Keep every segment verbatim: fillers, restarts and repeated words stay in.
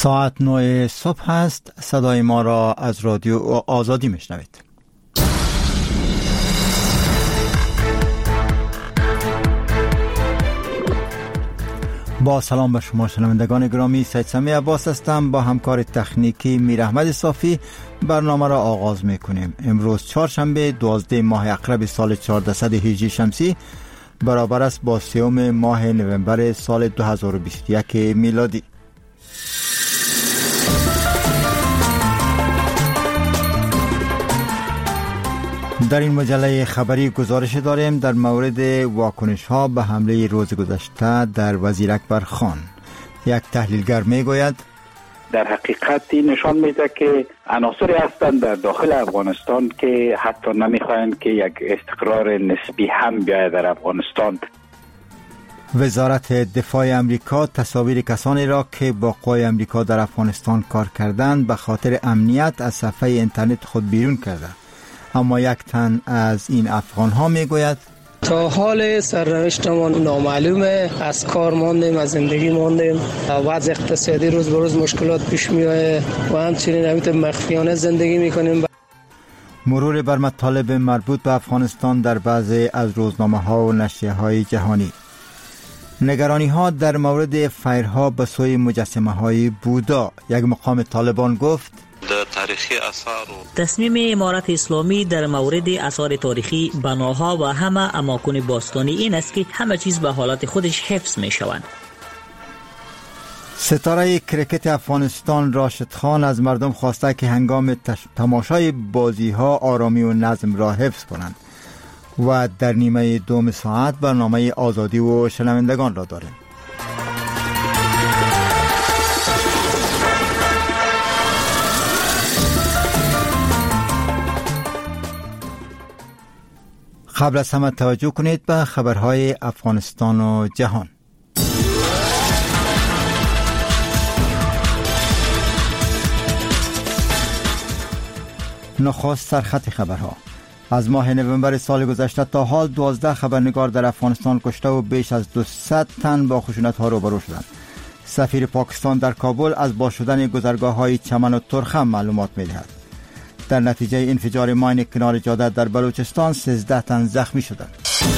ساعت نه صبح است. صدای ما را از رادیو آزادی میشنوید. با سلام به شما شنوندگان گرامی، سید سمی عباس هستم. با همکار تکنیکی میر احمد صافی برنامه را آغاز میکنیم. امروز چهارشنبه دوازده ماه اقرب سال چهاردهصد و هجری شمسی برابر است با سوم ماه نوامبر سال دو هزار و بیست و یک میلادی. در این مجله خبری گزارش داریم در مورد واکنش ها به حمله روز گذشته در وزیر اکبر خان. یک تحلیلگر می گوید در حقیقت نشان میده که عناصری هستند در داخل افغانستان که حتی نمیخواهند که یک استقرار نسبی هم بیاید در افغانستان. وزارت دفاع امریکا تصاویر کسانی را که با قوای امریکا در افغانستان کار کردند به خاطر امنیت از صفحه اینترنت خود بیرون کرده. اما یک تن از این افغان ها می گوید تا حال سرنوشتمان نامعلومه، از کار ماندیم، از زندگی ماندیم، وضع اقتصادی روز به روز مشکلات پیش میاد و همچنین همیت مخفیانه زندگی میکنیم. مرور بر مطالب مربوط به افغانستان در بعضی از روزنامه ها و نشریه های جهانی. نگرانی ها در مورد فیرها به سوی مجسمه های بودا. یک مقام طالبان گفت تاریخی آثار و تصمیم امارت اسلامی در مورد آثار تاریخی، بناها و همه اماکن باستانی این است که همه چیز به حالت خودش حفظ می شوند. ستاره کرکت افغانستان راشد خان از مردم خواسته که هنگام تماشای بازی ها آرامی و نظم را حفظ کنند. و در نیمه دوم ساعت برنامه آزادی و شنوندگان را داریم. قبل از همه توجه کنید به خبرهای افغانستان و جهان. نخست سرخط خبرها. از ماه نوامبر سال گذشته تا حال دوازده خبرنگار در افغانستان کشته و بیش از دویست تن با خشونت ها روبرو شدند. سفیر پاکستان در کابل از باز شدن گذرگاه های چمن و ترخم معلومات می دهد. در نتیجه انفجار ماین کنار جاده در بلوچستان سیزده تن زخمی شدند.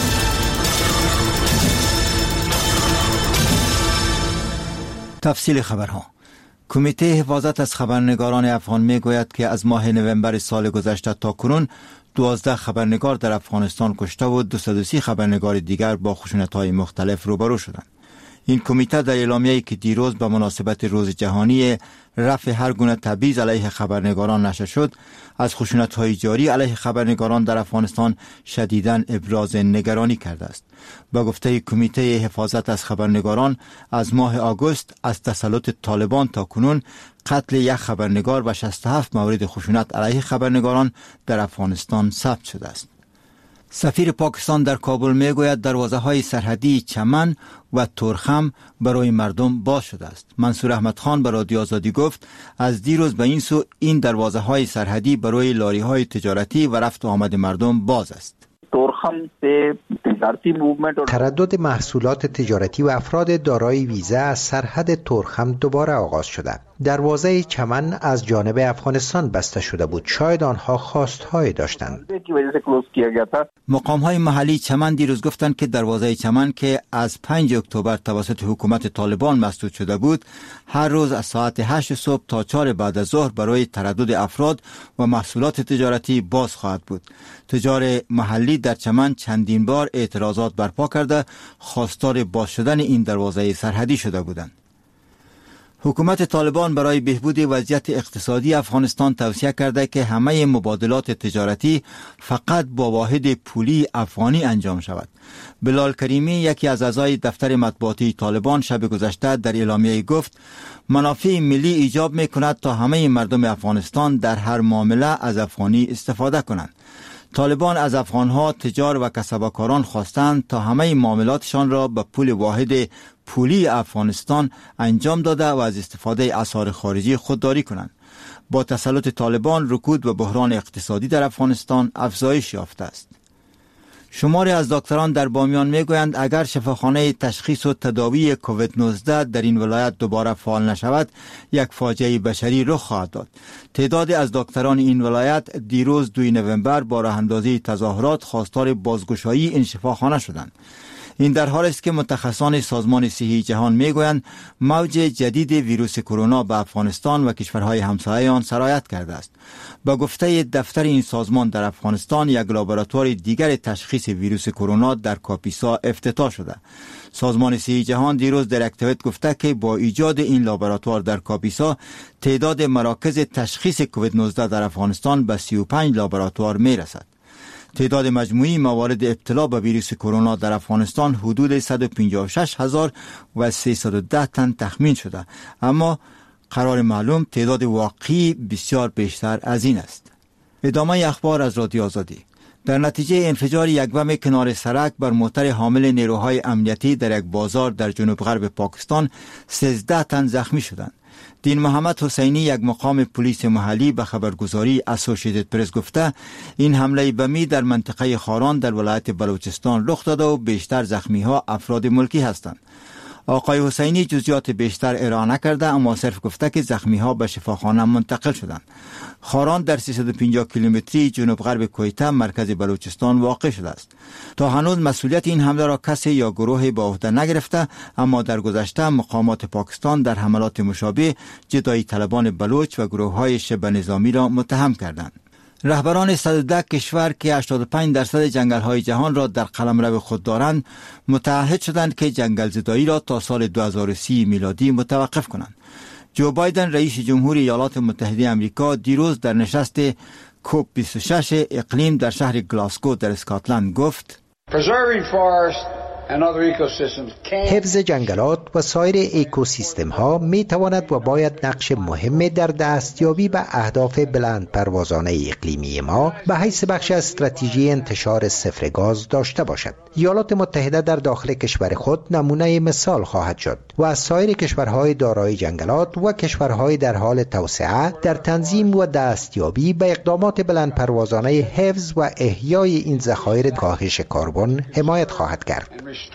تفصیل خبرها. کمیته حفاظت از خبرنگاران افغان می گوید که از ماه نوامبر سال گذشته تا کنون دوازده خبرنگار در افغانستان کشته و دویست و سی خبرنگار دیگر با خشونت‌های مختلف روبرو شدند. این کمیته در اعلامیه‌ای که دیروز به مناسبت روز جهانی رفع هر گونه تبعیض علیه خبرنگاران نشر شد، از خشونت‌های جاری علیه خبرنگاران در افغانستان شدیداً ابراز نگرانی کرده است. با گفته کمیته حفاظت از خبرنگاران، از ماه آگوست از تسلط طالبان تا کنون قتل یک خبرنگار و شصت و هفت مورد خشونت علیه خبرنگاران در افغانستان ثبت شده است. سفیر پاکستان در کابل میگوید دروازه‌های سرحدی چمن و ترخم برای مردم باز شده است. منصور احمد خان به رادیو آزادی گفت از دیروز به این سو این دروازه‌های سرحدی برای لاری‌های تجارتی و رفت و آمد مردم باز است. تردد محصولات تجارتی و افراد دارای ویزا از سرحد ترخم دوباره آغاز شده. دروازه چمن از جانب افغانستان بسته شده بود. شاید آنها خواستهایی داشتند. مقام‌های محلی چمن دیروز گفتند که دروازه چمن که از پنج اکتبر توسط حکومت طالبان مسدود شده بود، هر روز از ساعت هشت صبح تا چهار بعد از ظهر برای تردد افراد و محصولات تجارتی باز خواهد بود. تجار محلی در چمن چندین بار اعتراضات برپا کرده خواستار باز شدن این دروازه سرحدی شده بودند. حکومت طالبان برای بهبود وضعیت اقتصادی افغانستان توصیه کرده که همه مبادلات تجارتی فقط با واحد پولی افغانی انجام شود. بلال کریمی، یکی از اعضای دفتر مطبوعاتی طالبان، شب گذشته در اعلامیه گفت منافع ملی ایجاب می کند تا همه مردم افغانستان در هر معامله از افغانی استفاده کنند. طالبان از افغانها تجار و کسبکاران خواستند تا همه معاملاتشان را به پول واحد پولی افغانستان انجام داده و از استفاده اسعار خارجی خودداری کنند. با تسلط طالبان رکود و بحران اقتصادی در افغانستان افزایش یافته است. شماری از دکتران در بامیان میگویند اگر شفاخانه تشخیص و تداوی کووید نوزده در این ولایت دوباره فعال نشود، یک فاجعه بشری رخ خواهد داد. تعدادی از دکتران این ولایت دیروز دوم نوامبر با راه اندازی تظاهرات خواستار بازگشایی این شفاخانه شدند. این در حالی است که متخصصان سازمان صحی جهان میگویند موج جدید ویروس کرونا به افغانستان و کشورهای همسایه آن سرایت کرده است. با گفته دفتر این سازمان در افغانستان یک لابراتوار دیگر تشخیص ویروس کرونا در کاپیسا افتتاح شده. سازمان صحی جهان دیروز در یک توییت گفته که با ایجاد این لابراتوار در کاپیسا تعداد مراکز تشخیص کووید نوزده در افغانستان به سی و پنج لابراتوار میرسد. تعداد مجموعی موارد ابتلا به ویروس کرونا در افغانستان حدود صد و پنجاه و شش هزار و سیصد و ده تن تخمین شده، اما قرار معلوم تعداد واقعی بسیار بیشتر از این است. ادامه اخبار از رادیو آزادی. در نتیجه انفجار یک بم کنار سرک بر موتر حامل نیروهای امنیتی در یک بازار در جنوب غرب پاکستان سیزده تن زخمی شدند. دین محمد حسینی، یک مقام پلیس محلی، به خبرگزاری اسوسییتد پرس گفته این حمله بمی در منطقه خاران در ولایت بلوچستان رخ داده و بیشتر زخمی ها افراد ملکی هستند. آقای حسینی جزئیات بیشتر ارائه نکرده، اما صرف گفته که زخمی ها به شفاخانه منتقل شدند. خاران در سیصد و پنجاه کیلومتری جنوب غرب کویته مرکز بلوچستان واقع شده است. تا هنوز مسئولیت این حمله را کسی یا گروهی به عهده نگرفته، اما در گذشته مقامات پاکستان در حملات مشابه جدایی طلبان بلوچ و گروه های شبه نظامی را متهم کردند. رهبران صد و ده کشور که هشتاد و پنج درصد جنگل های جهان را در قلمرو خود دارند متعهد شدند که جنگل زدایی را تا سال دو هزار و سی میلادی متوقف کنند. جو بایدن رئیس جمهور ایالات متحده آمریکا دیروز در نشست کوپ بیست و شش اقلیم در شهر گلاسگو در اسکاتلند گفت حفظ جنگلات و سایر اکوسیستم ها می تواند و باید نقش مهمی در دستیابی به اهداف بلند پروازانه اقلیمی ما به حیث بخش از استراتژی انتشار صفر گاز داشته باشد. ایالات متحده در داخل کشور خود نمونه مثال خواهد شد و از سایر کشورهای دارای جنگلات و کشورهای در حال توسعه در تنظیم و دستیابی به اقدامات بلند پروازانه حفظ و احیای این ذخایر کاهش کربن حمایت خواهد کرد.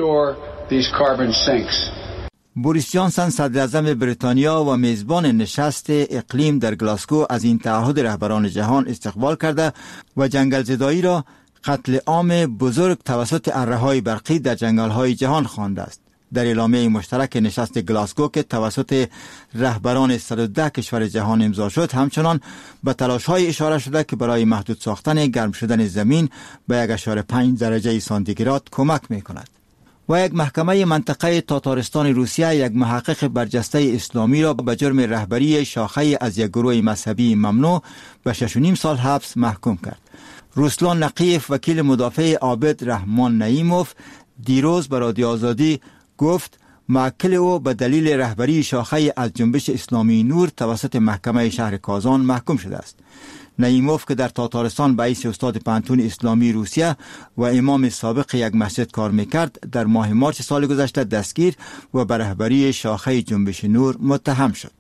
بوریس جانسن صدر اعظم بریتانیا و میزبان نشست اقلیم در گلاسگو از این تعهد رهبران جهان استقبال کرده و جنگل زدایی را قتل عام بزرگ توسط اره‌های برقی در جنگل‌های جهان خوانده است. در اعلامیه مشترک نشست گلاسگو که توسط رهبران صد و ده کشور جهان امضا شد، همچنان به تلاش‌های اشاره شده که برای محدود ساختن گرم شدن زمین به یک ممیز پنج درجه سانتیگراد کمک می‌کند. و یک محکمه منطقه تاتارستان روسیه یک محقق برجسته اسلامی را به جرم رهبری شاخه از یک گروه مذهبی ممنوع به شش و نیم سال حبس محکوم کرد. روسلان نقیف، وکیل مدافع عابد رحمان نعیموف، دیروز به رادیو آزادی گفت موکل او به دلیل رهبری شاخه از جنبش اسلامی نور توسط محکمه شهر کازان محکوم شده است. نعیموف که در تاتارستان به حیث استاد پانتون اسلامی روسیه و امام سابق یک مسجد کار میکرد، در ماه مارس سال گذشته دستگیر و به رهبری شاخه جنبش نور متهم شد.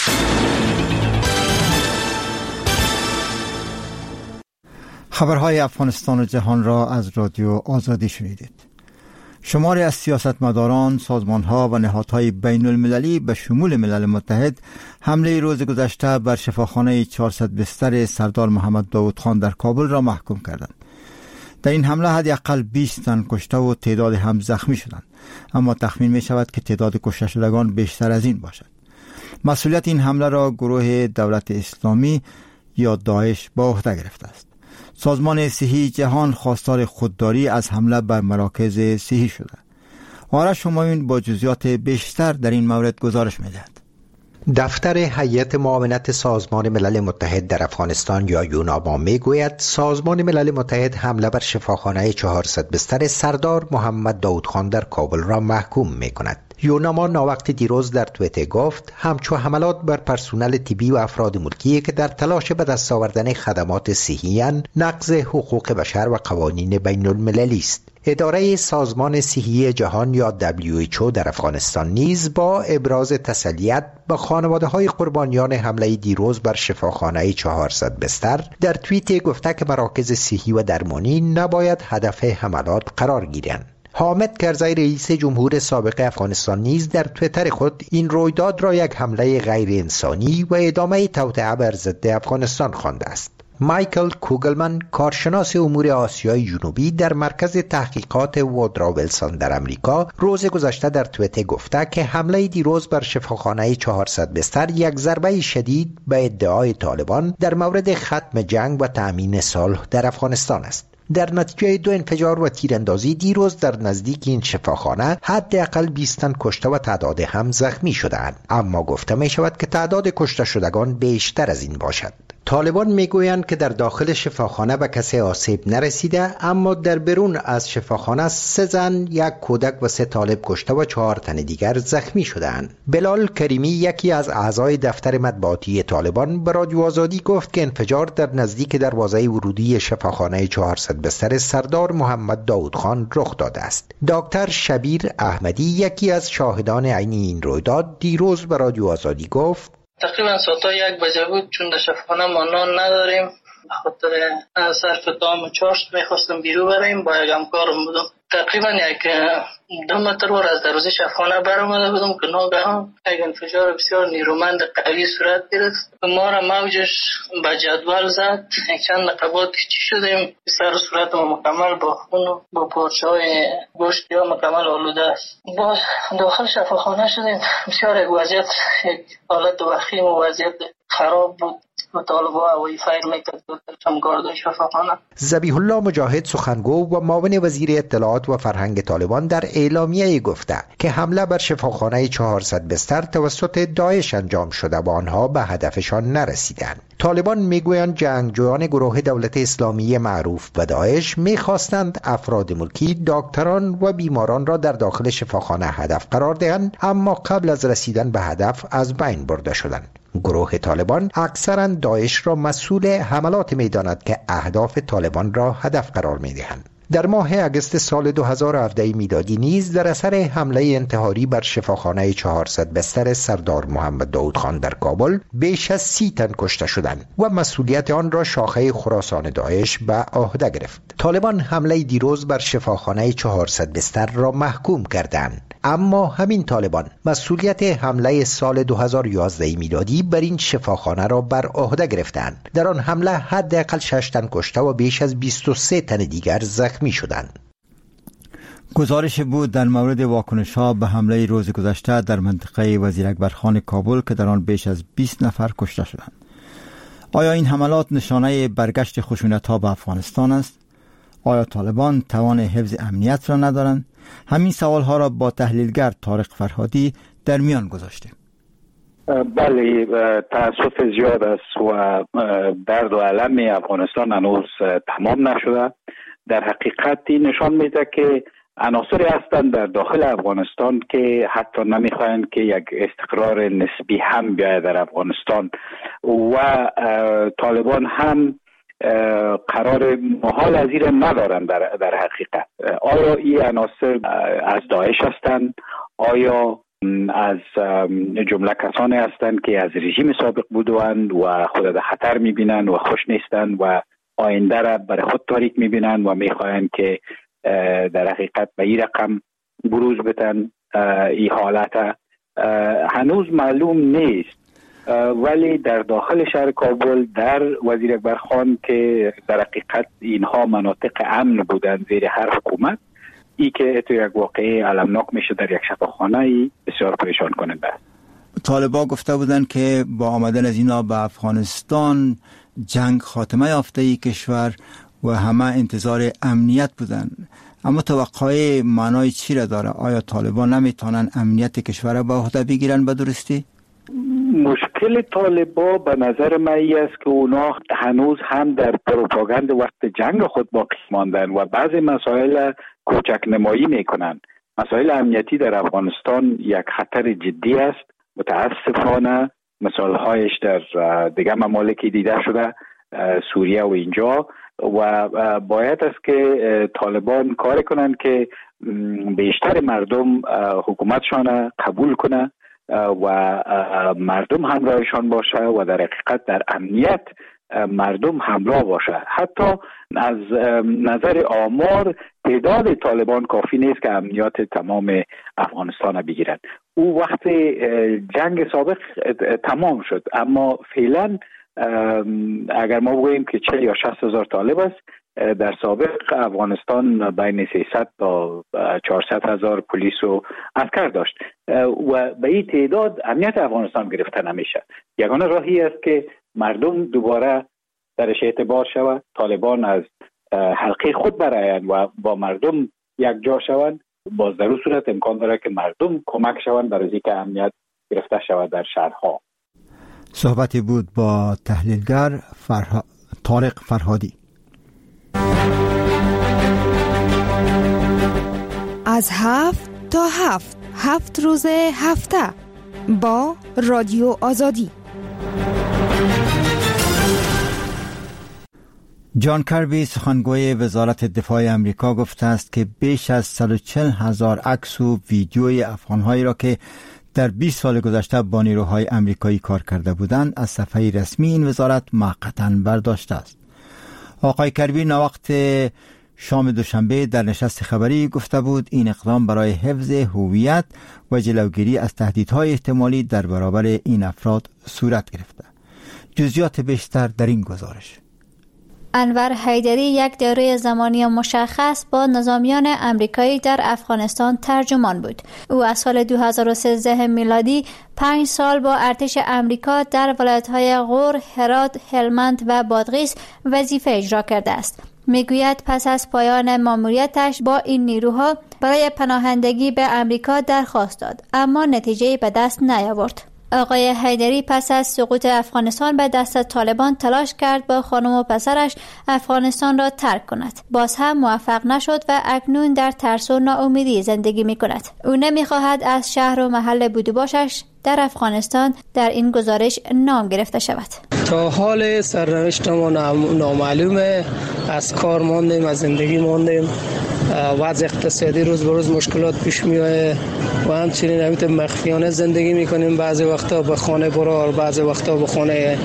خبرهای افغانستان و جهان را از رادیو آزادی شنیدید. شماری از سیاستمداران، سازمان‌ها و نهادهای بین المللی به شمول ملل متحد حمله روز گذشته بر شفاخانه چهارصد بستر سردار محمد داود خان در کابل را محکوم کردند. در این حمله حداقل بیست تن کشته و تعداد هم زخمی شدند، اما تخمین می شود که تعداد کشته شدگان بیشتر از این باشد. مسئولیت این حمله را گروه دولت اسلامی یا داعش به عهده گرفته است. سازمان صحی جهان خواستار خودداری از حمله بر مراکز صحی شده. آرش همایون با جزئیات بیشتر در این مورد گزارش می‌دهد. دفتر هیئت معاونت سازمان ملل متحد در افغانستان یا یوناما میگوید سازمان ملل متحد حمله بر شفاخانه چهارصد بستر سردار محمد داود خان در کابل را محکوم می‌کند. یوناما ناوقت دیروز در توییتر گفت همچو حملات بر پرسنل طبی و افراد ملکی که در تلاش به دست آوردن خدمات صحی نقض حقوق بشر و قوانین بین المللی است. اداره سازمان صحی جهان یا دبلیو اچ او در افغانستان نیز با ابراز تسلیت به خانواده های قربانیان حمله دیروز بر شفاخانه چهارصد بستر در توییت گفته که مراکز صحی و درمانی نباید هدف حملات قرار گیرند. حامد کرزی رئیس جمهور سابق افغانستان نیز در توییتر خود این رویداد را یک حمله غیر انسانی و ادامه توطئه بر ضد افغانستان خوانده است. مایکل کوگلمن کارشناس امور آسیای جنوبی در مرکز تحقیقات وودرا ویلسون در امریکا روز گذشته در توییتر گفته که حمله دیروز بر شفاخانه چهارصد بستر یک ضربه شدید به ادعای طالبان در مورد ختم جنگ و تأمین صلح در افغانستان است. در نتیجه دو انفجار و تیراندازی دیروز در نزدیک این شفاخانه حداقل بیست تن کشته و تعداد هم زخمی شدند، اما گفته می شود که تعداد کشته شدگان بیشتر از این باشد. طالبان میگویند که در داخل شفاخانه به کسی آسیب نرسیده، اما در بیرون از شفاخانه سه زن، یک کودک و سه طالب کشته و چهار تن دیگر زخمی شدند. بلال کریمی یکی از اعضای دفتر مطبوعاتی طالبان به رادیو آزادی گفت که انفجار در نزدیک دروازه ورودی شفاخانه چهارصد بستر سردار محمد داود خان رخ داده است. دکتر شبیر احمدی یکی از شاهدان عین این رویداد دیروز به رادیو آزادی گفت تقریبا ساعت یک بجه بود، چون در شفاخانه ما نان نداریم، به خاطر صرف دام و چاشت میخواستم بیرون بریم، با یک همکارم بودم. تقریبا یک دو متر ور از دروازه شفاخانه برآمده بودم که ناگهان یک انفجار بسیار نیرومند قوی صورت گرفت. ما را موجش به جدول زد. یک چند دقیقه چی شدیم، سر و صورت ما مکمل با خون و با پارچه های گوشت یا مکمل آلوده است. با داخل شفاخانه شدیم. بسیار یک وضعیت، یک حالت وخیم و وضعیت خراب بود. ذبیح الله مجاهد سخنگو و معاون وزیر اطلاعات و فرهنگ طالبان در اعلامیه گفته که حمله بر شفاخانه چهارصد بستر توسط داعش انجام شده و آنها به هدفشان نرسیدند. طالبان میگویند جنگجویان گروه دولت اسلامی معروف به داعش میخواستند افراد ملکی، دکتران و بیماران را در داخل شفاخانه هدف قرار دهند، اما قبل از رسیدن به هدف از بین برده شدند. گروه طالبان اکثرا داعش را مسئول حملات می‌داند که اهداف طالبان را هدف قرار می‌دهند. در ماه اگست سال دو هزار و هفده میلادی نیز در اثر حمله انتحاری بر شفاخانه چهارصد بستر سردار محمد داود خان در کابل بیش از سی تن کشته شدند و مسئولیت آن را شاخه خراسان داعش به عهده گرفت. طالبان حمله دیروز بر شفاخانه چهارصد بستر را محکوم کردند، اما همین طالبان مسئولیت حمله سال دو هزار و یازده میلادی بر این شفاخانه را بر عهده گرفتند. در آن حمله حداقل شش تن کشته و بیش از بیست و سه تن دیگر زخمی شدند. گزارش بود در مورد واکنش‌ها به حمله روز گذشته در منطقه وزیر اکبرخان کابل که در آن بیش از بیست نفر کشته شدند. آیا این حملات نشانه برگشت خشونت‌ها به افغانستان است؟ آیا طالبان توان حفظ امنیت را ندارند؟ همین سوال‌ها را با تحلیلگر طارق فرهادی در میان گذاشتیم. بله، تأسف زیاد است و درد و علم افغانستان هنوز تمام نشده. در حقیقت این نشان میده که عناصری هستند در داخل افغانستان که حتی نمیخواهند که یک استقرار نسبی هم بیاید در افغانستان و طالبان هم قرار محال از این ندارند. در, در حقیقت آیا این عناصر از داعش هستند؟ آیا از جمله کسانی هستند که از رژیم سابق بودند و خود در خطر میبینند و خوش نیستند و آینده را برای خود تاریک میبینند و میخواهند که در حقیقت به این رقم بروز بتن؟ این حالت هنوز معلوم نیست، ولی در داخل شهر کابل در وزیر اکبرخان که در حقیقت اینها مناطق امن بودند زیر هر حکومت، ای که تو یک واقعه علمناک میشه در یک شفاخانه بسیار پریشان کننده است. طالبان گفته بودند که با آمدن از اینا به افغانستان جنگ خاتمه یافته ای کشور و همه انتظار امنیت بودند، اما توقع معنای چی را داره؟ آیا طالبان نمیتونن امنیت کشور را به عهده بگیرن به درستی؟ مشکل طالبان به نظر من ای است که اونا هنوز هم در پروپاگاند وقت جنگ خود باقی ماندن و بعضی مسائل کوچک نمایی میکنن. مسائل امنیتی در افغانستان یک خطر جدی است. متاسفانه مثالهایش در دیگر ممالک دیده شده، سوریه و اینجا، و باید است که طالبان کار کنند که بیشتر مردم حکومتشان قبول کنه و مردم همراهشان باشه و در حقیقت در امنیت مردم همراه باشه. حتی از نظر آمار تعداد طالبان کافی نیست که امنیت تمام افغانستان بگیرند. او وقت جنگ سابق تمام شد، اما فعلا اگر ما بگوییم که چهل یا شصت هزار طالب است، در سابق افغانستان بین سیصد تا چهارصد هزار پلیس و عسکر داشت و به این تعداد امنیت افغانستان گرفته نمیشه. یگانه راهی است که مردم دوباره درش اعتبار شود، طالبان از حلقه خود برآیند و با مردم یک جا شوند. باز در اون صورت امکان داره که مردم کمک شوند برای اینکه امنیت گرفته شود در شهرها. صحبتی بود با تحلیلگر فرها... طارق فرهادی. از هفت تا هفت هفت روز هفته با رادیو آزادی. جان کربی سخنگوی وزارت دفاع امریکا گفته است که بیش از صد و چهل هزار عکس و ویدیوی افغان‌هایی را که در بیست سال گذشته با نیروهای امریکایی کار کرده بودند از صفحه رسمی این وزارت موقتاً برداشته است. آقای کربی ناوقت شام دوشنبه در نشست خبری گفته بود این اقدام برای حفظ هویت و جلوگیری از تهدیدهای احتمالی در برابر این افراد صورت گرفته. جزئیات بیشتر در این گزارش. انور حیدری یک دوره زمانی مشخص با نظامیان امریکایی در افغانستان ترجمان بود. او از سال دو هزار و سیزده میلادی پنج سال با ارتش امریکا در ولایت‌های غور، هرات، هلمند و بادغیس وظیفه اجرا کرده است. میگوید پس از پایان ماموریتش با این نیروها برای پناهندگی به امریکا درخواست داد، اما نتیجه‌ای به دست نیاورد. آقای حیدری پس از سقوط افغانستان به دست طالبان تلاش کرد با خانم و پسرش افغانستان را ترک کند. باز هم موفق نشد و اکنون در ترس و ناامیدی زندگی می کند. او نمی خواهد از شهر و محل بودوباشش در افغانستان در این گزارش نام گرفته شود. تا حال سرنوشت ما نامعلومه. از کار ماندیم، از زندگی ماندیم، وضع اقتصادی روز به روز مشکلات پیش میاد و همچنین همین مخفیانه زندگی میکنیم. بعضی وقتا به خانه برار، بعضی وقتا به خانه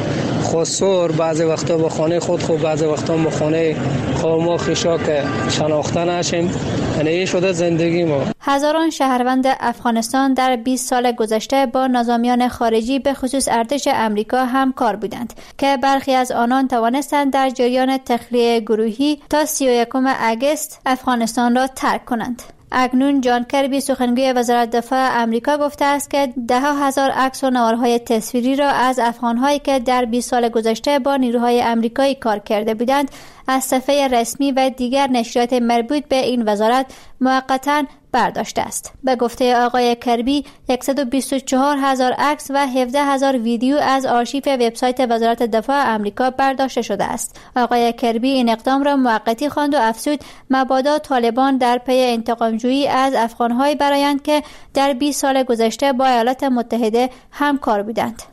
خسور، بعضی وقتا به خانه خود خود، بعضی وقتا به خانه قوم و خشاک شناخته نشیم. یعنی شده زندگی ما. هزاران شهروند افغانستان در بیست سال گذشته با نظامیان خارجی به خصوص ارتش امریکا همکار بودند که برخی از آنان توانستند در جریان تخلیه گروهی تا سی و یکم اگست افغانستان را ترک کنند. اکنون جان کربی سخنگوی وزارت دفاع امریکا گفته است که ده هزار عکس و نوارهای تصویری را از افغان‌هایی که در بیست سال گذشته با نیروهای امریکایی کار کرده بودند از صفحه رسمی و دیگر نشریات مربوط به این وزارت موقتاً برداشته است. به گفته آقای کربی صد و بیست و چهار هزار عکس و هفده هزار ویدیو از آرشیو وبسایت وزارت دفاع آمریکا برداشته شده است. آقای کربی این اقدام را موقتی خواند و افزود مبادا طالبان در پی انتقام‌جویی از افغان‌های برآیند که در بیست سال گذشته با ایالات متحده همکار بودند.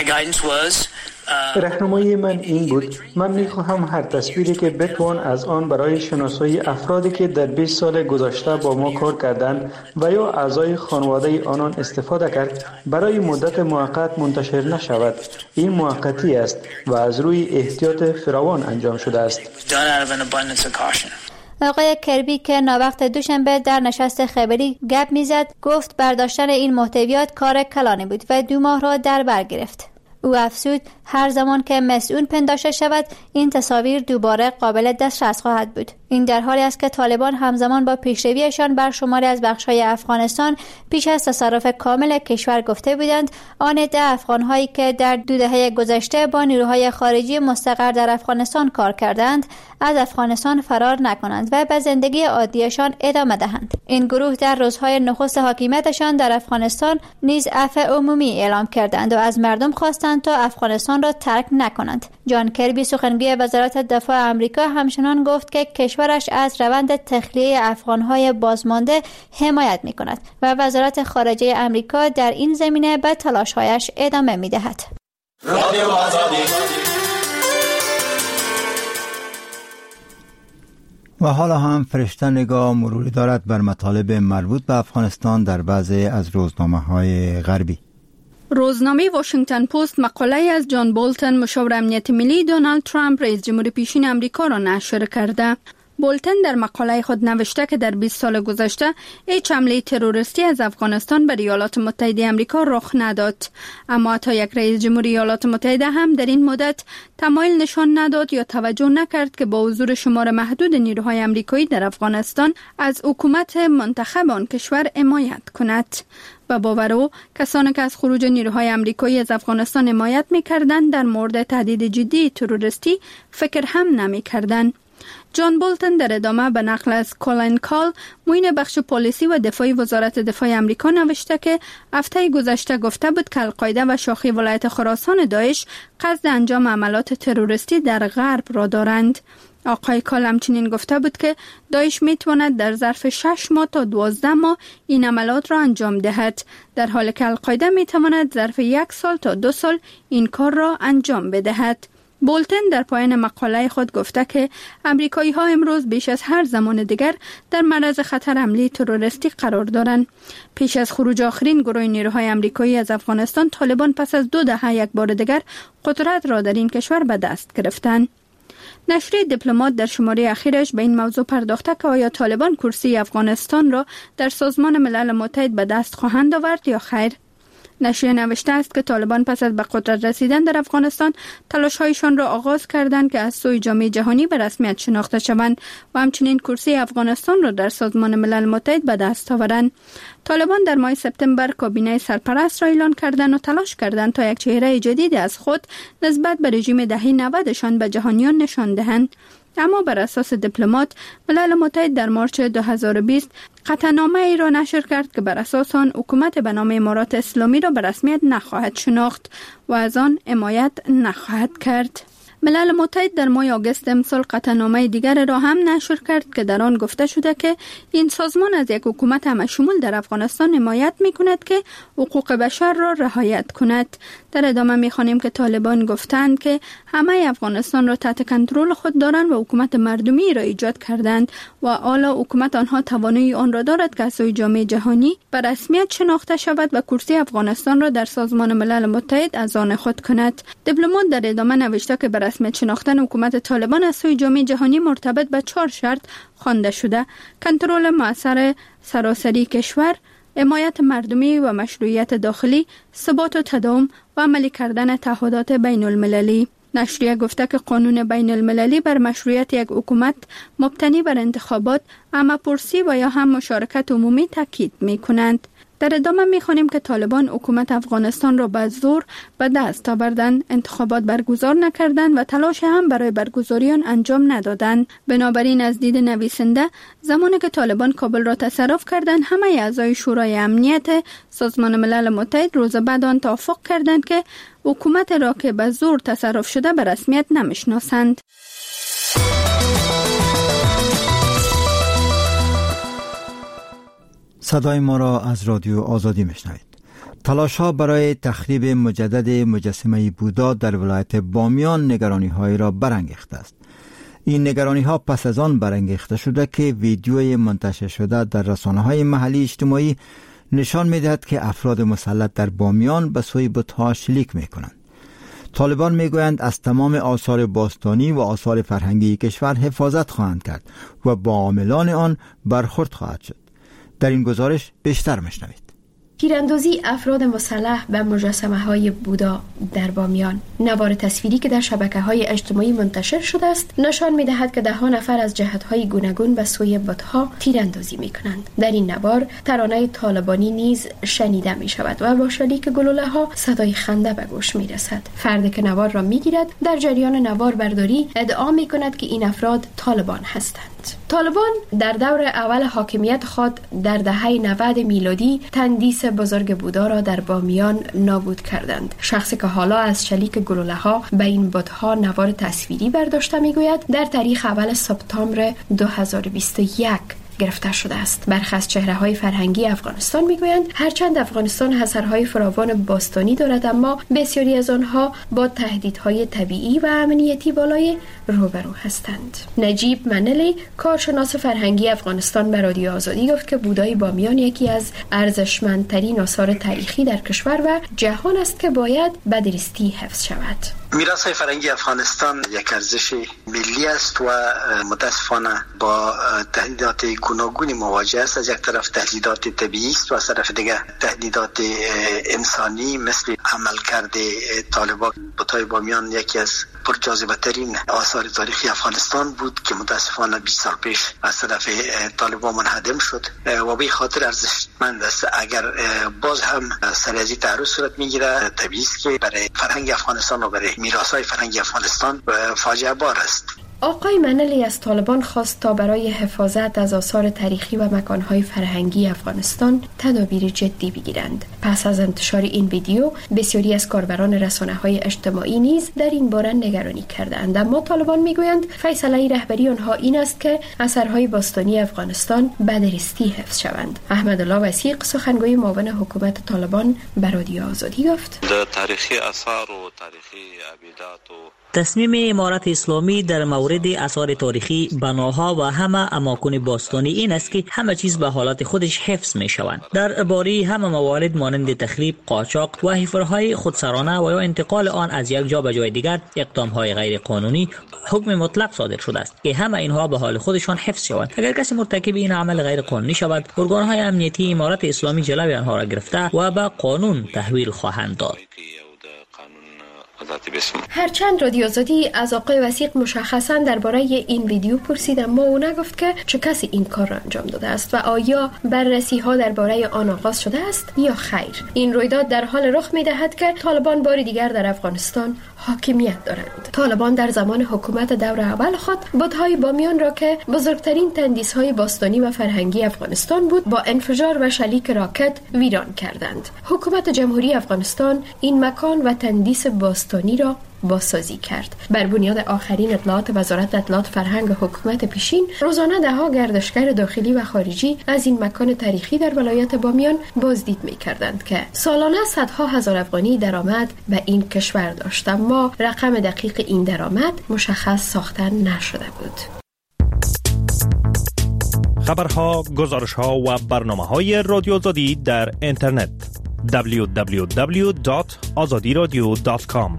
راهنمایی من این بود. من میخواهم هر تصویری که بتوان از آن برای شناسایی افرادی که در بیست سال گذشته با ما کار کردند و یا اعضای خانواده آنان استفاده کرد برای مدت موقت منتشر نشود. این موقتی است و از روی احتیاط فراوان انجام شده است. آقای کربی که ناوقت دوشنبه در نشست خبری گپ میزد گفت برداشتن این محتویات کار کلانی بود و دو ماه را در بر گرفت. او افزود هر زمان که مسئول پنداشته شود این تصاویر دوباره قابل دسترس خواهد بود. این در حالی است که طالبان همزمان با پیشرویشان بر شماری از بخش‌های افغانستان پیش از تصرف کامل کشور گفته بودند آن عده افغان‌هایی که در دو دهه گذشته با نیروهای خارجی مستقر در افغانستان کار کردند از افغانستان فرار نکنند و به زندگی عادیشان ادامه دهند. این گروه در روزهای نخست حاکمیتشان در افغانستان نیز عفو عمومی اعلام کردند و از مردم خواستند تا افغانستان را ترک نکنند. جان کربی سخنگوی وزارت دفاع آمریکا همچنان گفت که کشور کشورش از روند تخلیه افغانهای بازمانده حمایت می کند و وزارت خارجه امریکا در این زمینه به تلاش‌هایش ادامه می دهد. و حالا هم فرشته نگاه مروری دارد بر مطالب مربوط به افغانستان در بعضی از روزنامه‌های غربی. روزنامه واشنگتن پست مقاله از جان بولتن مشاور امنیت ملی دونالد ترامپ رئیس جمهور پیشین آمریکا را نشر کرده. بولتن در مقاله خود نوشته که در بیست سال گذشته هیچ حمله تروریستی از افغانستان به ایالات متحده آمریکا رخ نداد، اما حتی یک رئیس جمهور ایالات متحده هم در این مدت تمایل نشان نداد یا توجه نکرد که با حضور شمار محدود نیروهای آمریکایی در افغانستان از حکومت منتخب آن کشور حمایت کند. و باور او کسانی که از خروج نیروهای آمریکایی از افغانستان حمایت می‌کردند در مورد تهدید جدی تروریستی فکر هم نمی‌کردند. جان بولتن در ادامه به نقل از کولین کال معین بخش پلیسی و دفاعی وزارت دفاع آمریکا نوشته که هفته گذشته گفته بود که القاعده و شاخه ولایت خراسان داعش قصد انجام عملیات تروریستی در غرب را دارند. آقای کال همچنین گفته بود که داعش میتواند در ظرف شش ماه تا دوازده ماه این عملیات را انجام دهد، در حالی که القاعده میتواند ظرف یک سال تا دو سال این کار را انجام بدهد. بولتن در پایان مقاله خود گفته که امریکایی ها امروز بیش از هر زمان دیگر در معرض خطر حمله تروریستی قرار دارند. پیش از خروج آخرین گروه نیروهای امریکایی از افغانستان، طالبان پس از دو دهه یک بار دیگر قدرت را در این کشور به دست گرفتند. نشریه دیپلمات در شماره اخیرش به این موضوع پرداخته که آیا طالبان کرسی افغانستان را در سازمان ملل متحد به دست خواهند آورد یا خیر. نشریه نوشته است که طالبان پس از به قدرت رسیدن در افغانستان تلاش‌هایشان را آغاز کردند که از سوی جامعه جهانی به رسمیت شناخته شوند و همچنین کرسی افغانستان را در سازمان ملل متحد به دست آورند. طالبان در ماه سپتامبر کابینه سرپرست را اعلان کردند و تلاش کردند تا یک چهره جدید از خود نسبت به رژیم دهه نود شان به جهانیان نشان دهند. اما بر اساس دیپلمات، ملل متحد در مارچ دو هزار و بیست قطعنامه ای را نشر کرد که بر اساس آن حکومت به نام امارات اسلامی را به رسمیت نخواهد شناخت و از آن حمایت نخواهد کرد. ملل متحد در ماه آگوست امسال قطعنامه دیگر را هم نشر کرد که در آن گفته شده که این سازمان از یک حکومت همشمول در افغانستان حمایت می‌کند که حقوق بشر را رعایت کند. در ادامه می‌خوانیم که طالبان گفتند که همه افغانستان را تحت کنترل خود دارند و حکومت مردمی را ایجاد کردند و حالا حکومت آنها توانایی آن را دارد که از سوی جامعه جهانی به رسمیت شناخته شود و کرسی افغانستان را در سازمان ملل متحد از آن خود کند. دیپلمات در ادامه نوشته که بر رسمیت شناختن حکومت طالبان از سوی جامعه جهانی مرتبط به چهار شرط خوانده شده: کنترل مؤثر سراسری کشور، حمایت مردمی و مشروعیت داخلی، ثبات و تداوم و عملی کردن تعهدات بین المللی. نشریه گفته که قانون بین المللی بر مشروعیت یک حکومت مبتنی بر انتخابات، عامه‌پرسی و یا هم مشارکت عمومی تاکید می کنند. در ادامه می‌خوانیم که طالبان حکومت افغانستان را به زور به دست آوردند، انتخابات برگزار نکردند و تلاش هم برای برگزاری آن انجام ندادند. بنابراین از دید نویسنده، زمانی که طالبان کابل را تصرف کردند، همه اعضای شورای امنیت سازمان ملل متحد روز بعد آن توافق کردند که حکومت را که به زور تصرف شده به رسمیت نمی‌شناسند. صدای ما را از رادیو آزادی میشنوید. تلاش ها برای تخریب مجدد مجسمه بودا در ولایت بامیان نگرانی های را برانگیخته است. این نگرانی ها پس از آن برانگیخته شده که ویدیوی منتشر شده در رسانه های محلی اجتماعی نشان میدهد که افراد مسلط در بامیان به سوی بت‌ها شلیک میکنند. طالبان میگویند از تمام آثار باستانی و آثار فرهنگی کشور حفاظت خواهند کرد و با عاملان آن برخورد خواهد شد. در این گزارش بیشتر میشنوید. تیراندازی افراد مسلح به مجسمه های بودا در بامیان. نوار تصویری که در شبکه های اجتماعی منتشر شده است نشان می دهد که ده ها نفر از جهت های گوناگون به سوی بت‌ها تیراندازی می کنند. در این نوار ترانه طالبانی نیز شنیده می شود و با شلیک گلوله ها صدای خنده به گوش می رسد. فردی که نوار را می گیرد در جریان نوار برداری ادعا می کند که این افراد طالبان هستند. طالبان در دور اول حاکمیت خود در دهه نود میلادی تندیس بزرگ بودا را در بامیان نابود کردند. شخصی که حالا از شلیک گلوله ها به این بت‌ها نوار تصویری برداشته میگوید در تاریخ اول سپتامبر دو هزار و بیست و یک گرفته شده است. برخی از چهره‌های فرهنگی افغانستان میگویند هرچند افغانستان اثرهای فراوان باستانی دارد اما بسیاری از آنها با تهدیدهای طبیعی و امنیتی بالای روبرو هستند. نجیب منلی کارشناس فرهنگی افغانستان به رادیو آزادی گفت که بودای بامیان یکی از ارزشمندترین آثار تاریخی در کشور و جهان است که باید به درستی حفظ شود. میراث فرهنگی افغانستان یک ارزش ملی است و متاسفانه با تهدیدات گوناگونی مواجه است. از یک طرف تهدیدات طبیعی است و از طرف دیگر تهدیدات انسانی مثل عملکرد طالبان. بت‌های بامیان یکی از پرجاذبه ترین آثار تاریخی افغانستان بود که متاسفانه بیست سال پیش از طرف طالبان منهدم شد و به خاطر ارزشمند است. اگر باز هم سریازی تعرض صورت میگیره طبیعی است که برای فرهنگ افغانستان و برای میراث‌های فرهنگی افغانستان فاجعه بار است. آقای منلی از طالبان خواست تا برای حفاظت از آثار تاریخی و مکانهای فرهنگی افغانستان تدابیر جدی بگیرند. پس از انتشار این ویدیو بسیاری از کاربران رسانه‌های اجتماعی نیز در این باره نگرانی کردند، اما طالبان میگویند فیصله رهبری آنها این است که اثرهای باستانی افغانستان به درستی حفظ شوند. احمدالله وثیق سخنگوی معاون حکومت طالبان به رادیو آزادی گفت در تاریخی آثار و تاریخی عبیدات و تصمیم امارت اسلامی در مورد آثار تاریخی، بناها و همه اماکن باستانی این است که همه چیز به حالت خودش حفظ می شوند. در باره همه موارد مانند تخریب، قاچاق و حفرهای خودسرانه و یا انتقال آن از یک جا به جای دیگر، اقدامهای غیر قانونی، حکم مطلق صادر شده است که همه اینها به حال خودشان حفظ شوند. اگر کسی مرتکب این عمل غیر قانونی شود، ارگانهای امنیتی امارت اسلامی جلوی آنها را گرفته و به قانون تحویل خواهند داد. هرچند رادیو آزادی از آقای وثیق مشخصا درباره این ویدیو پرسید، اما او نگفت که چه کسی این کار را انجام داده است و آیا بررسی ها درباره آن آغاز شده است یا خیر. این رویداد در حال رخ می دهد که طالبان بار دیگر در افغانستان حاکمیت دارند. طالبان در زمان حکومت دور اول خود بت‌های بامیان را که بزرگترین تندیس‌های باستانی و فرهنگی افغانستان بود با انفجار و شلیک راکت ویران کردند. حکومت جمهوری افغانستان این مکان و تندیس باستانی را بازسازی کرد. بر بنیاد آخرین اطلاعات وزارت اطلاعات فرهنگ حکومت پیشین، روزانه ده ها گردشگر داخلی و خارجی از این مکان تاریخی در ولایت بامیان بازدید می‌کردند که سالانه صدها هزار افغانی درآمد به این کشور داشت، اما رقم دقیق این درآمد مشخص ساخته نشده بود. خبرها، گزارش‌ها و برنامه‌های رادیو آزادی در اینترنت دبلیو دبلیو دبلیو دات آزادی رادیو دات کام.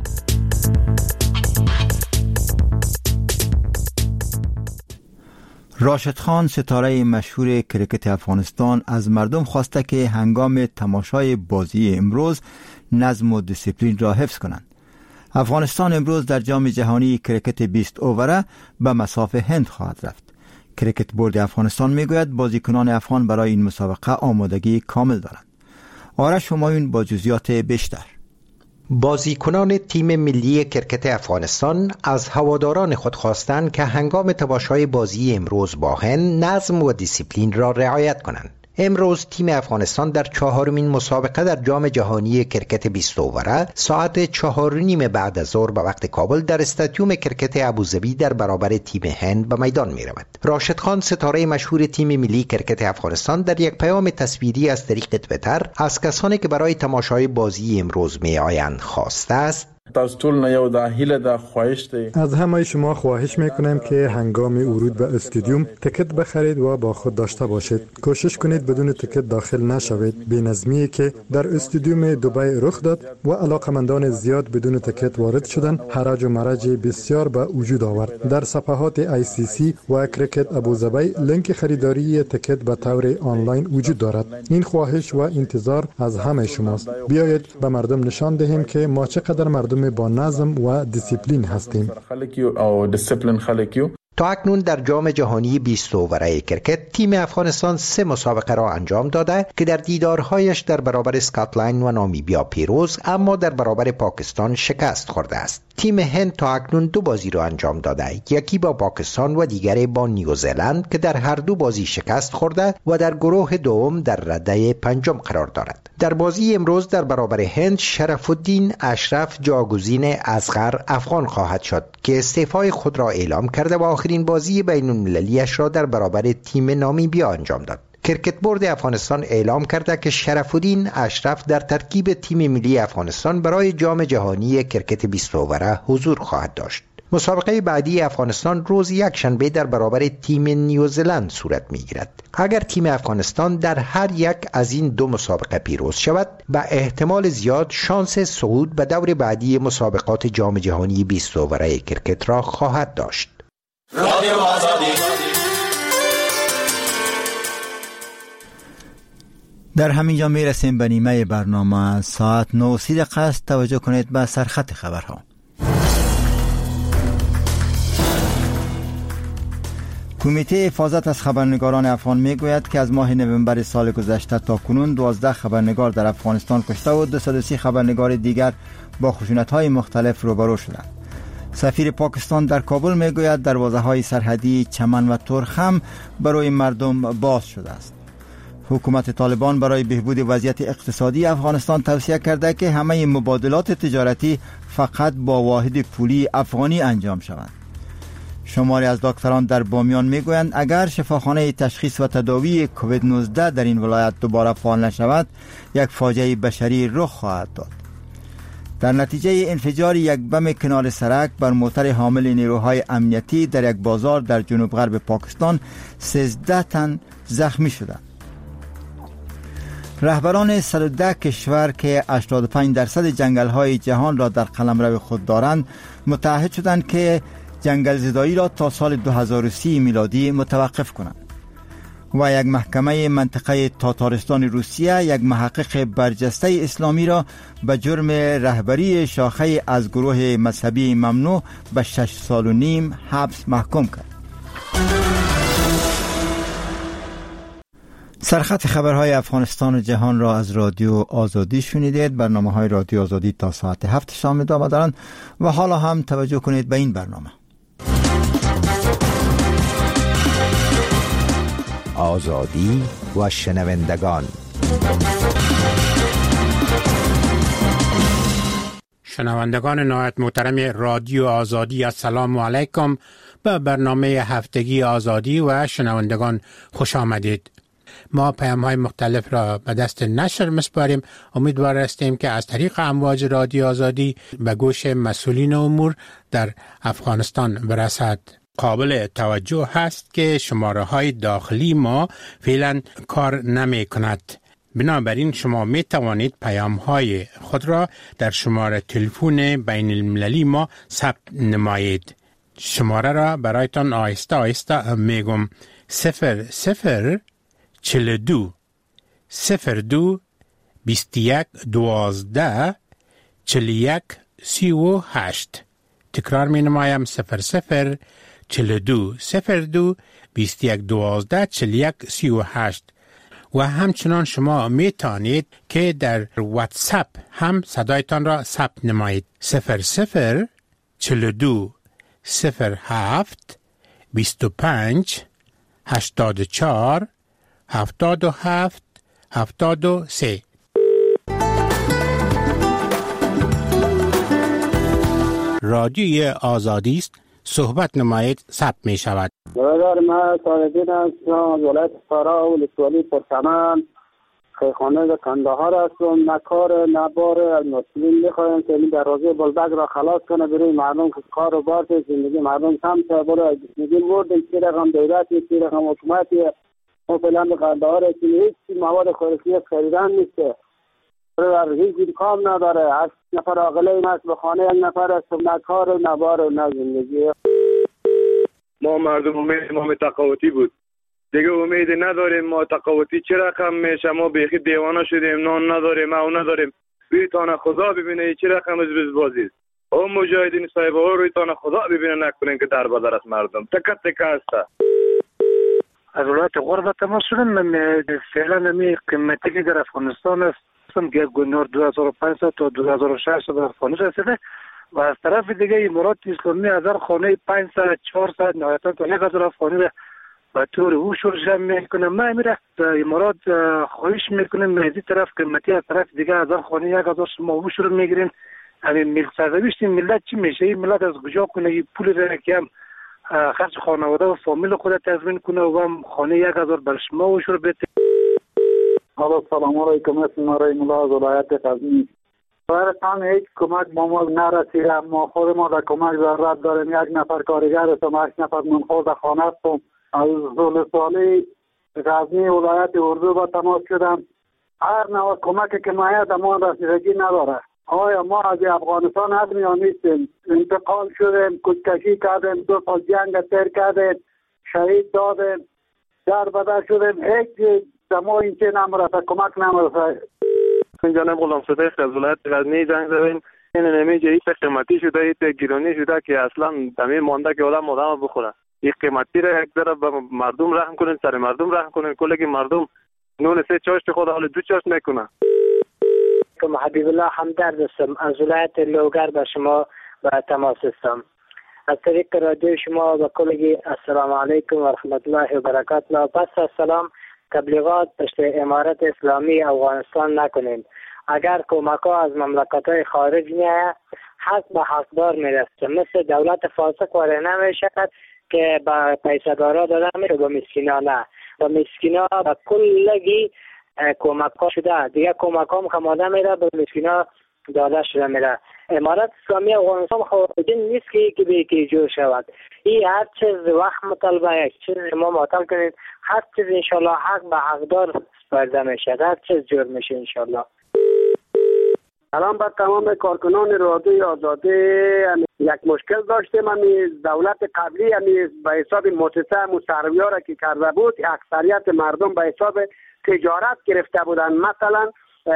راشد خان، ستاره مشهور کرکت افغانستان، از مردم خواسته که هنگام تماشای بازی امروز نظم و دیسیپلین را حفظ کنند. افغانستان امروز در جام جهانی کرکت بیست اووره به مصاف هند خواهد رفت. کرکت بورد افغانستان میگوید بازیکنان افغان برای این مسابقه آمادگی کامل دارند. آرش همایون با جزئیات بیشتر. بازیکنان تیم ملی کرکت افغانستان از هواداران خود خواستند که هنگام تماشای بازی امروز با هند نظم و دیسیپلین را رعایت کنند. امروز تیم افغانستان در چهارمین مسابقه در جام جهانی کرکت بیست اووره ساعت چهار و نیم بعد از ظهر به وقت کابل در استادیوم کرکت ابوظبی در برابر تیم هند به میدان می رود. راشد خان، ستاره مشهور تیم ملی کرکت افغانستان، در یک پیام تصویری از طریق توییتر از کسانی که برای تماشای بازی امروز می آیند خواسته است: از همه شما خواهش میکنم که هنگام ورود به استادیوم تکت بخرید و با خود داشته باشید. کوشش کنید بدون تکت داخل نشوید. بی‌نظمی که در استادیوم دبی رخ داد و علاقمندان زیاد بدون تکت وارد شدن، حراج و مرج بسیار به وجود آورد. در صفحات آی سی سی و کرکت ابوظبی لینک خریداری تکت به طور آنلاین وجود دارد. این خواهش و انتظار از همه شماست. بیایید به مردم نشان دهیم که ما چقدر مردم با نظم و دیسیپلین هستیم. تا اکنون در جام جهانی بیست اووره کرکت تیم افغانستان سه مسابقه را انجام داده که در دیدارهایش در برابر اسکاتلند و نامیبیا پیروز، اما در برابر پاکستان شکست خورده است. تیم هند تا اکنون دو بازی را انجام داده، یکی با پاکستان و دیگری با نیوزلند که در هر دو بازی شکست خورده و در گروه دوم در رده پنجم قرار دارد. در بازی امروز در برابر هند شرف الدین اشرف جاگزین اصغر افغان خواهد شد که استعفای خود را اعلام کرده و آخرین بازی بین المللیش را در برابر تیم نامیبیا انجام داد. کرکت بورد افغانستان اعلام کرده که شرف الدین اشرف در ترکیب تیم ملی افغانستان برای جام جهانی کرکت بیست اووره حضور خواهد داشت. مسابقه بعدی افغانستان روز یک شنبه در برابر تیم نیوزلند صورت می‌گیرد. اگر تیم افغانستان در هر یک از این دو مسابقه پیروز شود، به احتمال زیاد شانس صعود به دور بعدی مسابقات جام جهانی بیست اووره کرکت را خواهد داشت. رادیو آزادی. در همینجا میرسیم به نیمه برنامه. ساعت نه و سی دقیقه است. توجه کنید به سرخط خبرها. کمیته حفاظت از خبرنگاران افغان میگوید که از ماه نوامبر سال گذشته تا کنون دوازده خبرنگار در افغانستان کشته و دویست و سی خبرنگار دیگر با خشونت‌های مختلف روبرو شدند. سفیر پاکستان در کابل میگوید دروازه‌های سرحدی چمن و ترخم برای مردم باز شده است. حکومت طالبان برای بهبود وضعیت اقتصادی افغانستان توصیه کرده که همه مبادلات تجارتی فقط با واحد پولی افغانی انجام شوند. شماری از دکتران در بامیان میگویند اگر شفاخانه تشخیص و تداوی کووید نوزده در این ولایت دوباره فعال نشود، یک فاجعه بشری رخ خواهد داد. در نتیجه انفجار یک بم کنار سرک بر موتر حامل نیروهای امنیتی در یک بازار در جنوب غرب پاکستان، سیزده تن زخمی شدند. رهبران صد و ده کشور که هشتاد و پنج درصد جنگل‌های جهان را در قلمرو خود دارند، متعهد شدند که جنگل زدایی را تا سال دو هزار و سی میلادی متوقف کنند. و یک محکمه منطقه تاتارستان روسیه یک محقق برجسته اسلامی را به جرم رهبری شاخه از گروه مذهبی ممنوع به شش سال و نیم حبس محکوم کرد. سرخط خبرهای افغانستان و جهان را از رادیو آزادی شنیدید. برنامه های رادیو آزادی تا ساعت هفت شام ادامه دارند و حالا هم توجه کنید به این برنامه. آزادی و شنوندگان. شنوندگان نهایت محترم رادیو آزادی، السلام علیکم. به برنامه هفتگی آزادی و شنوندگان خوش آمدید. ما پیام های مختلف را به دست نشر مسپاریم. امیدوار هستیم که از طریق امواج رادیو آزادی به گوش مسئولین امور در افغانستان برسد. قابل توجه هست که شماره های داخلی ما فعلا کار نمی کند. بنابراین شما می توانید پیام های خود را در شماره تلفن بین المللی ما ثبت نمایید. شماره را برایتان آهسته آهسته می گم. صفر صفر چل دو صفر دو بیست یک دوازده چل یک سی و هشت. تکرار می نمایم. صفر صفر چل دو صفر دو بیست یک دوازده چل یک سی و هشت. و همچنان شما می توانید که در واتساپ هم صدایتان را ثبت نمایید. صفر صفر چل دو صفر هفت بیست و پنج هشتاد و چهار هفتاد و هفت هفتاد و سه. رادیوی آزادی است. صحبت نمایید. ثبت می شود. برادر من صالح‌الدین هستم از ولایت سارا و ولسوالی پرچمن، خیخانه کندهار هستم. نه کار نه بار از مسئولین میخوایم که این دروازه بلدک را خلاص کنه برای مردم که کار و بار زندگی مردم کم شه. برای زندگی مردم چی رقم دولتی چی رقم حکومتی ما فعلا به کندهار هستیم. هیچ مواد خوراکی خریدن نیسته. برای هیچ کام نداره. هشت نفر عاقله این هست به خانه یک نفر هست. نه کار و نه بار و نه زندگی. ما مردم امید ما تقاوتی بود دیگه، امید نداریم. ما تقاوتی چه رقم میشه؟ ما بیخی دیوانه شدیم. نان نداریم او نداریم. روی تانه خدا ببینه چه رقم از بازی. او مجاهدین صاحب ها روی تانه خدا ببینه نکنین که در بدر از مردم تکت تکه هسته. از ولایت غربت مسئولین من فعلا نمی قیمتی که در افغانستان است که گنور دو هزار و پنج تا دو هزار و شش در افغانستان رسیده. و از طرف دیگه امارات اسلامی از هر خانه پانصد چهارصد نهایتا تا یک هزار افغانی را به طور اوشور جمع میکنه. ما میره امارات خواهش میکنیم از این طرف قیمتی از طرف دیگه از هر خانه یک هزار شما اوشور میگیرین. همین ملت سرنوشت ملت چی میشه؟ این ملت از کجا کنه این پول را که هم خرج خانواده و فامیل خود تضمین کنه و هم خانه یک هزار بر شما اوشور بده. حالا سلام علیکم، اسم مرای ملا از ولایت غزنی. برایتان هیچ کمک با ما نرسیده. ما خود ما در کمک ضرورت داریم. یک نفر کارگر هستم، هشت نفر منخوض خانه هستم. از زولسالی غزنی ولایت اردو با تماس شدم. هر نوع کمک که مایه در ما رسیدگی نداره. آیا ما از افغانستان هدمی ها نیستیم؟ انتقال شدیم، کشکشی کردیم، دو سال جنگ تیر کردیم، شهید دادیم، در بدر شدیم. هیچ در ما این چه نمرسه، کمک نمرسه. جناب غلام صدیق از ولایت غزنی زنگ زدیم. این نمیجه ایت قیمتی شده، ایت گیرانی شده که اصلا دمی مانده که آدم آدم بخوره. این قیمتی را یک ذره به مردم رحم کنین، سر مردم رحم کنین. کلی که مردم نون سه چاشت خود حال دو چاشت میکنه. حبیب الله همدرد هستم، از ولایت لوگر به شما به تماس هستم. از طریق رادیو شما به کلگی السلام علیکم و رحمت الله و برکاته. پس از سلام تبلیغات پشت امارت اسلامی افغانستان نکنید. اگر کمک ها از مملکت های خارج میآید حق به حقدار میرسه. مثل دولت فاسق واره نمیشد که به پیسدارا داده میره، به مسکینا نه. به مسکینا به کلگی کمک ها شده، دیگه کمک ها مخماده میره، به مسکینا داده شده میره. امارت اسلامی افغانستان خارجین نیست که یکی به یکی جور شود. این هر چیز وقت مطالبه یک چیز ما مطالب کنید، هر چیز انشالله حق به حقدار سپرده میشه، هر چیز جور میشه انشالله. الان بر تمام کارکنان رادیوی آزادی یک مشکل داشتیم. همی دولت قبلی همی به حساب مؤسسه مصرفی‌ها را که کرده بود، اکثریت مردم به حساب تجارت گرفته بودن. مثلا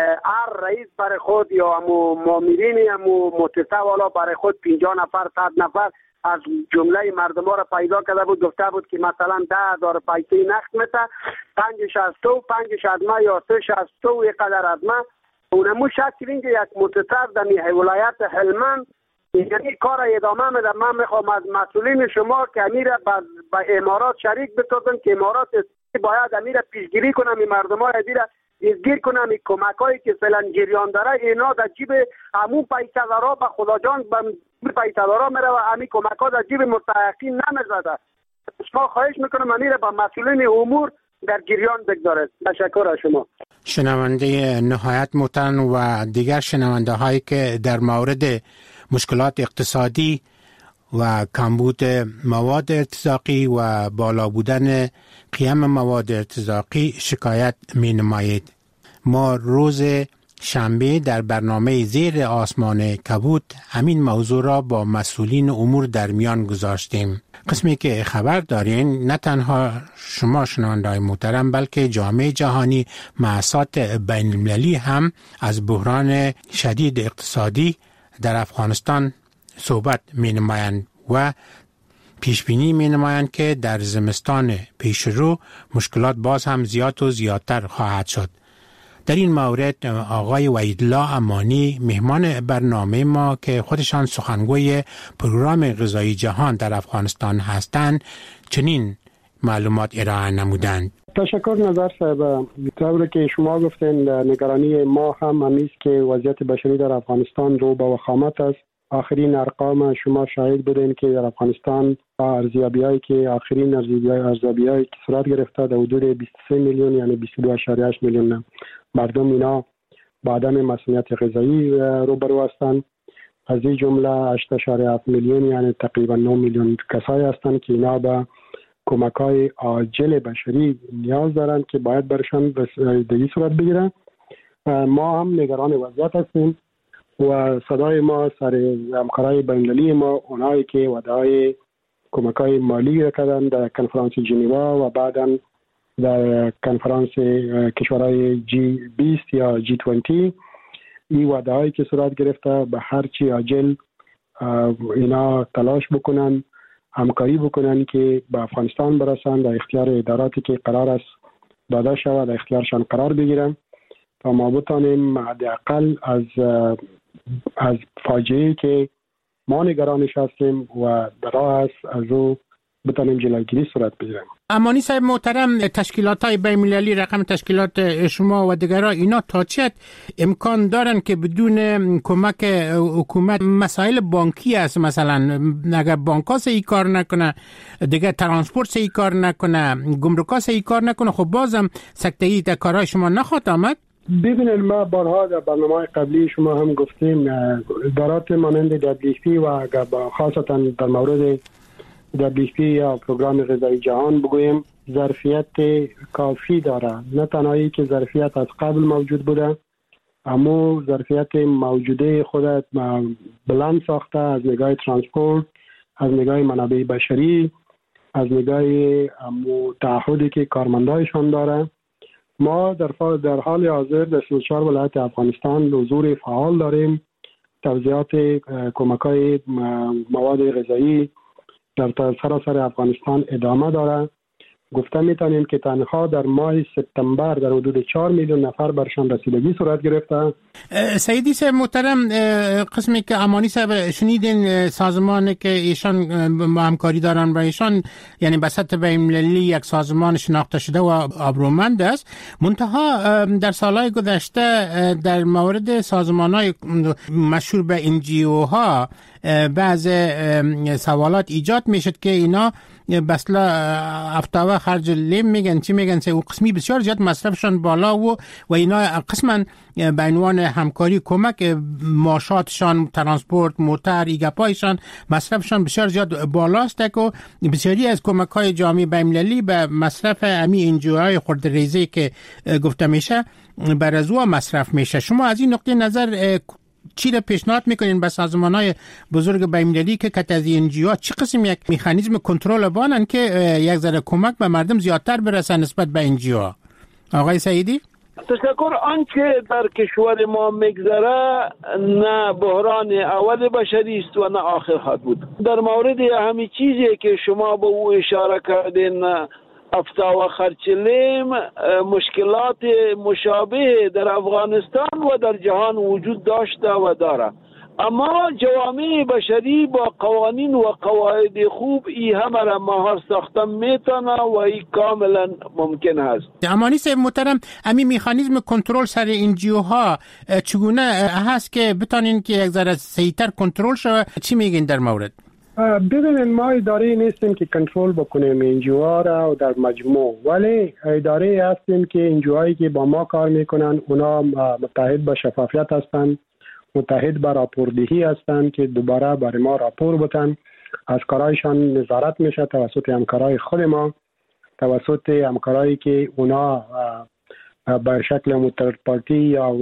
هر رئیس برای خود یا همو مامورین همو مؤسسه والا برای خود پنجاه نفر صد نفر از جمله مردم ها را پیدا کرده بود، گفته بود که مثلا ده هزار پیسه نقد میته، پنج شصتو پنج شدمه یا سه شصتو یک قدر ازمه. اونمو شکل اینکه یک متصف در ولایت هلمند یعنی کار ادامه میده. من میخوام از مسئولین شما که امیر به امارات شریک بسازن که امارات باید امیر پیشگیری کنم، این مردم ها ازیر ازگیر کنم، این کمک هایی که فعلا جریان داره اینا در جیب همون پیسه دارا به خدا جان به پیسه دارا میره و همین کمک ها در جیب مستحقین نمیزده. شما خواهش میکنم امیر به مسئولین امور در جریان بگذارد. تشکر از شما. شنونده نهایت محترم و دیگر شنونده هایی که در مورد مشکلات اقتصادی و کمبود مواد ارتزاقی و بالا بودن قیم مواد ارتزاقی شکایت می نمایید. ما روز شنبه در برنامه زیر آسمان کبود همین موضوع را با مسئولین امور در میان گذاشتیم. قسمی که خبر دارین نه تنها شما شنونده‌های محترم بلکه جامعه جهانی مؤسسات بین المللی هم از بحران شدید اقتصادی در افغانستان صحبت می نمایند و پیش بینی می نمایند که در زمستان پیش رو مشکلات باز هم زیاد و زیادتر خواهد شد. در این مورد آقای وحیدالله امانی مهمان برنامه ما که خودشان سخنگوی پروگرام غذایی جهان در افغانستان هستند چنین معلومات ارائه نمودند. تشکر نظر صاحب. طوری که شما گفتین نگرانی ما هم همیست که وضعیت بشری در افغانستان رو به وخامت است. آخرین ارقام شما شاهد بودین که در افغانستان ارزیابی‌هایی که آخرین ارزیابی‌هایی که صورت گرفته در حدود بیست و سه میلیون یعنی بیست و دو ممیز هشت میلیون مردم اینا با عدم مسئولیت غذایی روبرو هستند. از این جمله هشت ممیز هفت میلیون یعنی تقریبا نه میلیون کسایی هستند که اینا به کمک‌های عاجل بشری نیاز دارند که باید برشان در این صورت بگیرن. ما هم نگران وضعیت هستیم و صدای ما سر همکارای بین‌المللی ما اونایی که وعده‌های کمک‌های مالی را کردن در کنفرانس ژنوا و بعداً در کنفرانس کشورهای جی بیست یا جی بیست این وعده‌هایی که صورت گرفته به هر چی عاجل اینا تلاش بکنن، همکاری بکنن که به افغانستان برسن، در اختیار اداراتی که قرار است داده شود در اختیارشان قرار بگیرن تا ما بتانیم حداقل از از فاجعه‌ای که ما نگرانش هستیم و در راه است از او بتانیم جلوگیری صورت بگیریم. امانی صاحب محترم، تشکیلات های بین المللی، رقم تشکیلات شما و دیگرها، اینا تا چه امکان دارن که بدون کمک حکومت مسائل بانکی است، مثلا اگر بانک‌ها صحیح کار نکنه، دیگه ترانسپورت صحیح کار نکنه، گمرک‌ها صحیح کار نکنه، خب بازم سکته‌ای در کارهای شما نخواهد آمد؟ ببینید، ما بارها در برنامه قبلی شما هم گفتیم ادارات مانند دبلیو اف پی و خاصتا در مورد دبلیو اف پی یا پروگرام غذایی جهان بگویم ظرفیت کافی داره. نه تنهایی که ظرفیت از قبل موجود بوده، اما ظرفیت موجوده خود بلند ساخته از نگاه ترانسپورت، از نگاه منابع بشری، از نگاه تعهدی که کارمندایشان داره. ما در در حال حاضر در سی و چهار ولایت افغانستان حضور فعال داریم. توزیعات کمک‌های مواد غذایی در سراسر افغانستان ادامه داره. گفته میتونیم که تنها در ماه سپتامبر در حدود چهار میلیون نفر برشان رسیدگی صورت گرفته. سیدی صاحب محترم، قسمی که امانی صاحب شنیدین سازمانی که ایشان با همکاری دارن و ایشان یعنی به سطح بین المللی یک سازمان شناخته شده و آبرومند است، منتها در سالهای گذشته در مورد سازمان‌های مشهور به ان جی او ها بعض سوالات ایجاد میشد که اینا بسلا افتاوه خرج لیم میگن چی میگن سه و قسمی بسیار زیاد مصرفشان بالا و و اینا قسما به عنوان همکاری کمک معاشاتشان، ترانسپورت، موتر، ایگاپایشان مصرفشان بسیار زیاد بالاست که بسیاری از کمک های جامعه بین المللی به مصرف امی انجوهای خرد ریزی که گفته میشه بر از او مصرف میشه. شما از این نقطه نظر چی را پیشنهاد میکنین به سازمان‌های بزرگ بین المللی که کت از این جیوها چی قسم یک مکانیزم کنترل بانن که یک ذره کمک به مردم زیادتر برسه نسبت به این جیوها؟ آقای سعیدی؟ تشکر. آنچه در کشور ما میگذره نه بحران اول بشری است و نه آخر خواهد بود. در مورد همین چیزی که شما به او اشاره کردین، افتا و خرچلیم، مشکلات مشابه در افغانستان و در جهان وجود داشته و داره، اما جوامع بشری با قوانین و قواعد خوب ای همه را مهار ساختن میتونه و ای کاملا ممکن هست. امانی صاحب محترم، امی مکانیزم کنترل سر این جیوها چگونه هست که بتونین که یک ذره سریعتر کنترل شود؟ چی میگین در مورد؟ ببینید، ما اداره نیستیم که کنترل بکنیم انجوها را و در مجموع، ولی اداره هستیم که انجوهایی که با ما کار میکنن اونا متحد به شفافیت هستند، متحد به راپوردهی هستند که دوباره برای ما راپور بتن. از کارایشان نظارت میشه توسط همکارای خود ما، توسط همکارایی که اونا به شکل مترد پارتی یا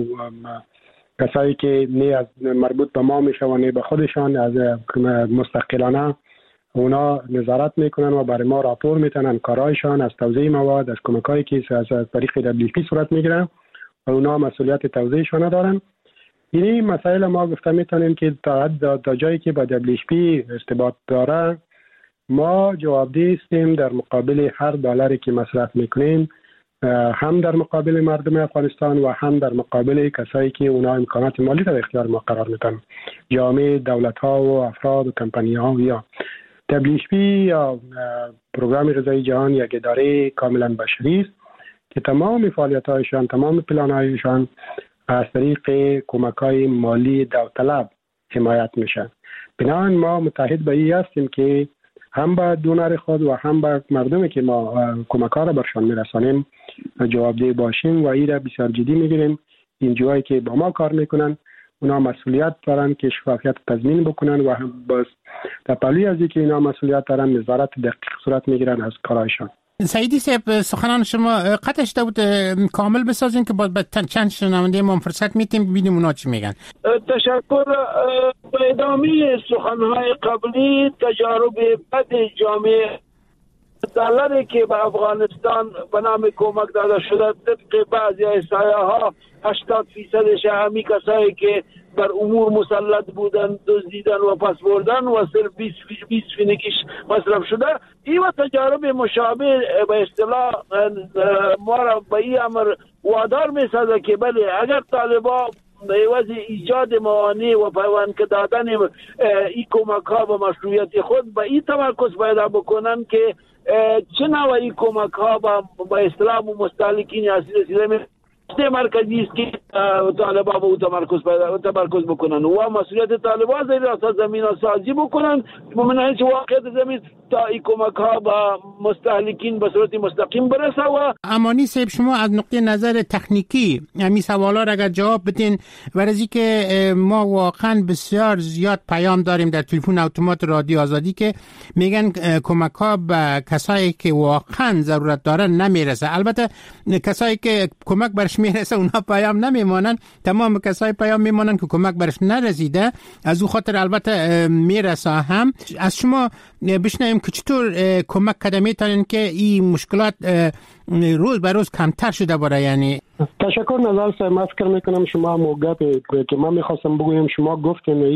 کسایی که نه از مربوط به ما میشه و نه به خودشان از مستقلانه اونا نظارت میکنن و برای ما راپور میتنن کارایشان از توزیع مواد، از کمکایی که از طریق دبلیو پی صورت میگیرن و اونا مسئولیت توزیعشان دارن. این مسائل ما گفته میتونیم که تا تا جایی که با دبلیو پی ارتباط داره ما جوابدهی هستیم در مقابل هر دلاری که مصرف میکنیم، هم در مقابل مردم افغانستان و هم در مقابل کسایی که اونا امکانات مالی در اختیار ما قرار میدن، جامعه، دولت ها و افراد و کمپانی ها. یا دبلیو پی یا پروگرام غذایی جهان یک اداره کاملا بشری است که تمام فعالیت هایشان، تمام پلان هایشان از طریق کمک های مالی داوطلب حمایت میشن. بنابراین ما متحد به این هستیم که هم به دونر خود و هم به مردمی که ما کمک ها را برشان میرسانیم جوابدهی باشیم و این را بسیار جدی میگیریم. این جوایی که با ما کار میکنن اونا مسئولیت دارن که شفافیت تضمین بکنن و بس در پهلوی از اینکه اینا مسئولیت دارن نظارت دقیق صورت میگیرن از کارایشان. سعیدی صاحب، سخنان شما قطع شده بود، کامل بسازین که باز چند شنونده ما فرصت میتیم ببینیم اونا چی میگن. تشکر. به ادامه سخنهای قبلی تجارب بد جامعه دلاری که به افغانستان به نام کمک داده شده طبق بعضی احصایه ها هشتاد فیصدش همی کسایی که بر امور مسلط بودن دزدیدن و پس بردن و صرف بیست فینکیش مصرف شده. این و تجارب مشابه به اصطلاح ما را به این امر وادار میسازه که بله اگر طالبا به عوض ایجاد موانع و پیوند دادن این کمک ها به مشروعیت خود به این تمرکز پیدا بکنن که چه نوعی کمک ها به اصطلاح مستهلکین اصلی مرکزی است که طالبان به او تمرکز پیدا تمرکز بکنن و مسئولیت طالبان در راست زمین سازی بکنن ممنون که واقعیت زمین تا این کمک ها به مستهلکین به صورت مستقیم برسه. و امانی صاحب شما از نقطه نظر تکنیکی همین سوالا را اگر جواب بدین، ورزی که ما واقعا بسیار زیاد پیام داریم در تلفن اتومات رادیو آزادی که میگن کمک ها به کسایی که واقعا ضرورت دارن نمیرسه. البته کسایی که کمک برش میرسه اونها پیام نمیمانن، تمام کسای پیام میمانن که کمک برش نرسیده، از او خاطر البته میرسه. هم از شما بشنویم که چطور کمک کرده میتونین که این مشکلات روز به روز کمتر شده باشه. یعنی تشکر نظر صاحب، من فکر میکنم شما موقعی که من میخواستم بگویم شما گفتین